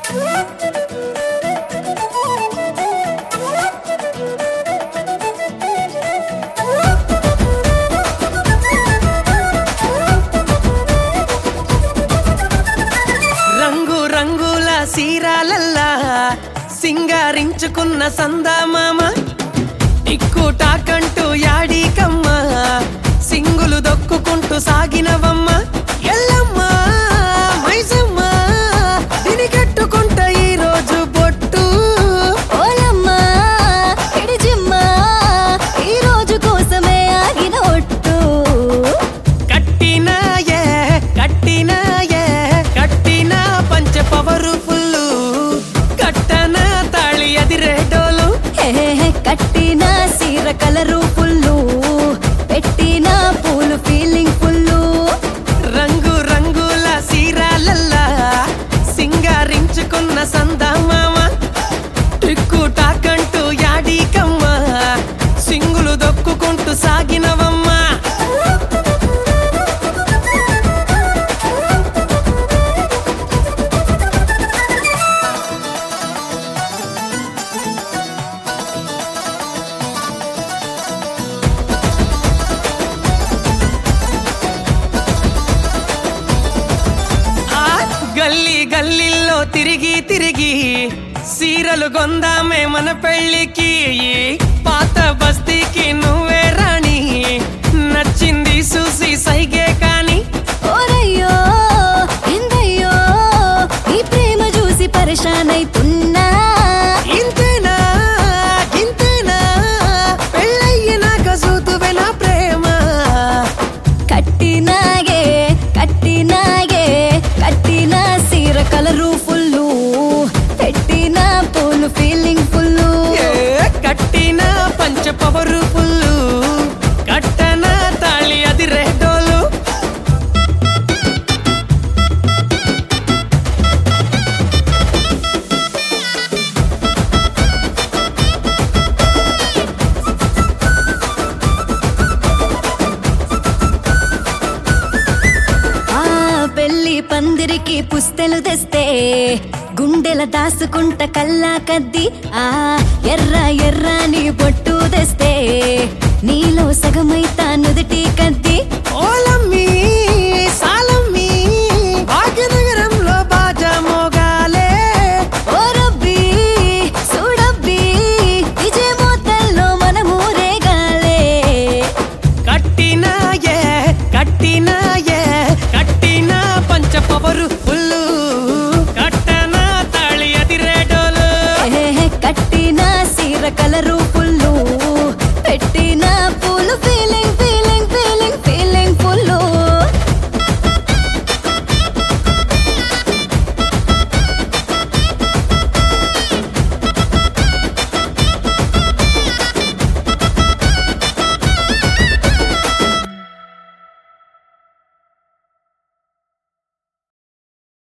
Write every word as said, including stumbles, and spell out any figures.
రంగు రంగుల సీరాలల్లా సింగారించుకున్న సందామామ టిక్కు టాకంటూ యాడీకమ్మ సింగులు దొక్కుకుంటూ సాగినవమ్మ ఎల్లమ్మ మైసమ్మ దీని కట్టుకుంట ఈ రోజు బొట్టు ఓలమ్మ ఎడిజిమ్మ ఈ రోజు కోసమే ఆగిన ఒట్టు కట్టినాయే కట్టినాయే కట్టిన పంచ పవరు ఫుల్లు కట్టన తాళి అదిరేటోలు హే కట్టిన సీర కలరు పుల్లు పెట్టిన పూలు ఫీలింగ్ ఫుల్లు రంగు రంగుల సీరాలల్లా సింగారించుకున్న సందామామ టిక్కు టాకంటూ యాడీకమ్మ సింగులు దొక్కుకుంటూ సాగినవమ్మ గల్లీ గల్లీల్లో తిరిగి తిరిగి సీరలు కొందామే మన పెళ్ళికి పాత బస్తీకి నువ్వే రాణి నచ్చింది చూసి సైగే కాని ఓరయ్యో ఎందయ్యో ఈ ప్రేమ చూసి పరేషాన్ అయితున్నా ఇంతేనా ఇంతేనా పెళ్ళయ్యినాక చూతువే నా ప్రేమ కట్టినాగే కట్టినాగే కట్టిన సీర కలరు ఫుల్లు పెట్టిన పూలు ఫీలింగ్ ఫుల్లు ఏ కట్టిన పంచ పవరు పుల్లు కట్టన తాళి అది రెడోలు ఆ పెళ్లి పందిరికి పుస్తెలు తెస్తే గుండెల దాసుకుంట కల్లా కద్ది ఆ ఎర్ర ఎర్రని పొట్టు తెస్తే నీలో సగమైతా నుదుటి కద్ది ఓలమ్మి సాలమ్మి భాగ్యనగరంలో బాజా మోగాలే ఓ రబ్బీ చూడబ్బీ విజయ మోతల్లో మనమూరేగాలే కట్టినాయే కట్టినాయే కట్టిన పంచ పవరు పుల్లు కట్టన తాళి అది రేడోలు కట్టిన సీర కలరు